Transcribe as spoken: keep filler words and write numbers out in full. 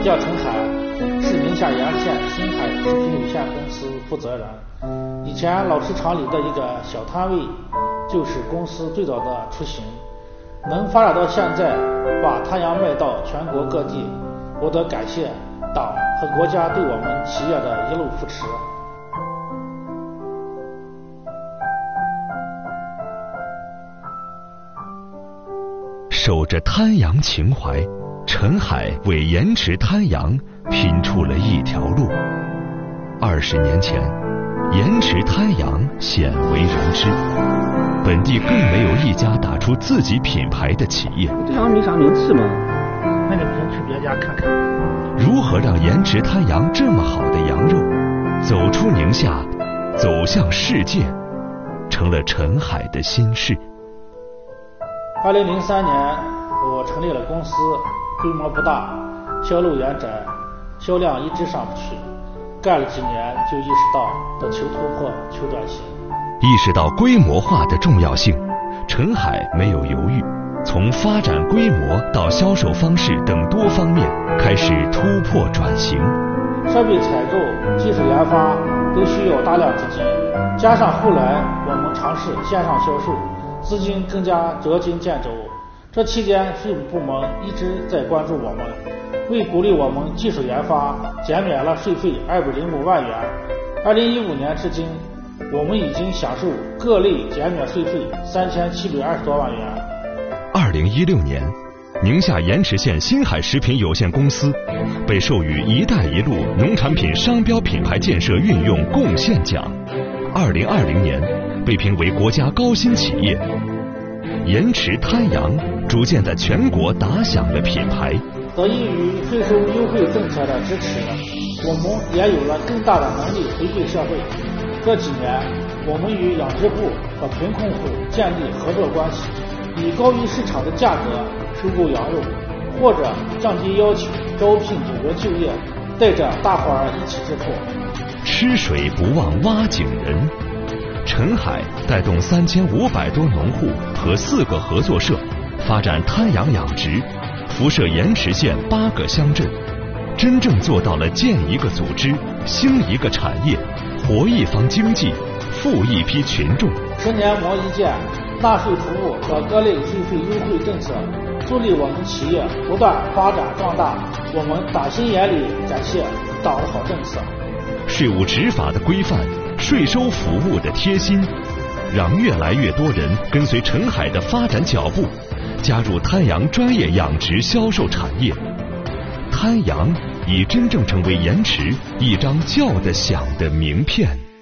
叫陈海，是宁夏洋县新海食品有限公司负责人。以前老市场里的一个小摊位，就是公司最早的雏形。能发展到现在，把滩羊卖到全国各地，我得感谢党和国家对我们企业的一路扶持。 守着滩羊情怀，陈海为盐池滩羊拼出了一条路。二十年前，盐池滩羊鲜为人知，本地更没有一家打出自己品牌的企业。 这羊没啥名气嘛， 那你们先去别家看看。 如何让盐池滩羊这么好的羊肉走出宁夏，走向世界，成了陈海的心事。 二零零三年，我成立了公司，规模不大，销路严窄，销量一直上不去。干了几年，就意识到得求突破、求转型。 意识到规模化的重要性，陈海没有犹豫，从发展规模到销售方式等多方面开始突破转型。 设备采购、技术研发都需要大量资金，加上后来我们尝试线上销售，资金更加捉襟见肘。这期间，税务部门一直在关注我们，为鼓励我们技术研发，减免了税费二百零五万元。二零一五年至今，我们已经享受各类减免税费三千七百二十多万元。 二零一六年，宁夏盐池县新海食品有限公司被授予“一带一路”农产品商标品牌建设运用贡献奖。二零二零年，被评为国家高新企业。盐池滩羊逐渐在全国打响了品牌。 得益于税收优惠政策的支持，我们也有了更大的能力回馈社会。这几年，我们与养殖部和贫困户建立合作关系，以高于市场的价格收购羊肉，或者降低要求招聘有人就业，带着大伙儿一起致富。 吃水不忘挖井人，陈海带动三千五百多农户和四个合作社发展滩羊养殖，辐射盐池县八个乡镇，真正做到了建一个组织、兴一个产业、活一方经济、富一批群众。 十年磨一剑，纳税服务和各类税费优惠政策，助力我们企业不断发展壮大。我们打心眼里感谢党的好政策。 税务执法的规范，税收服务的贴心，让越来越多人跟随陈海的发展脚步，加入滩羊专业养殖销售产业。滩羊已真正成为盐池一张叫得响的名片。